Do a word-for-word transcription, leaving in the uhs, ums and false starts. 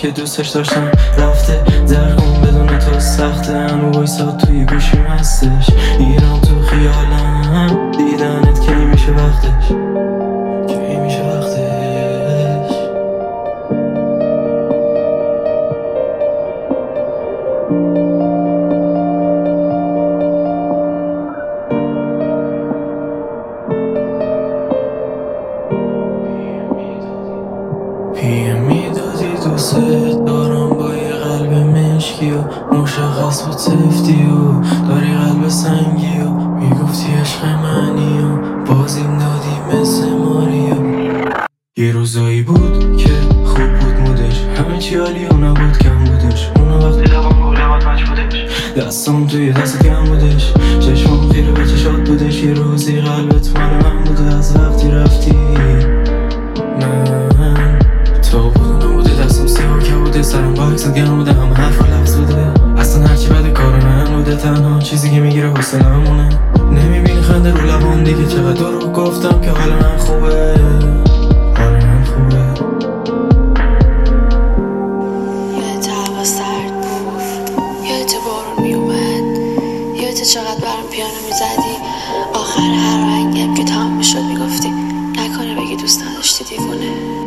که دوستش داشتم رفته، درگم بدون تو سخته. هنو وایساد توی گوشیم هستش، میرم تو خیالم دیدنت کی میشه وقتش، کی میشه وقتش. پیم میدادی دوست دارم با یه قلب مشکی و مشخص بود سفتی و داری قلب سنگی و میگفتی عشق منی و بازیم دادی مثل ماریا. یه روزایی بود که خوب بود مودش، همه چی عالی و نبود کم بودش. اونو وقتی لبام گولمات مچ بودش، دستم توی دست کم بودش، چشمام خیره به چشات بودش. یه روزی قلبت مال من بوده از وقتی رفتی. من تو بودو نبوده، دستم سیاه که بوده، سرم با عکست گرم بوده، همه حرف و لفظ بوده. اصلا هرچی بده کار من بوده، تنها چیزی که میگیره حسن همونه. نمیبینی خنده رو لبام دیگه، چقدر دروغ گفتم که حال من خوبه، حال من خوبه. یادت هوا سرد بود، یادت بارون میومد، یادت چقدر برام پیانو میزدی. آخر هر رنگم که تمام میشد میگفتی نکنه بگی دوست نداشتی دیوونه.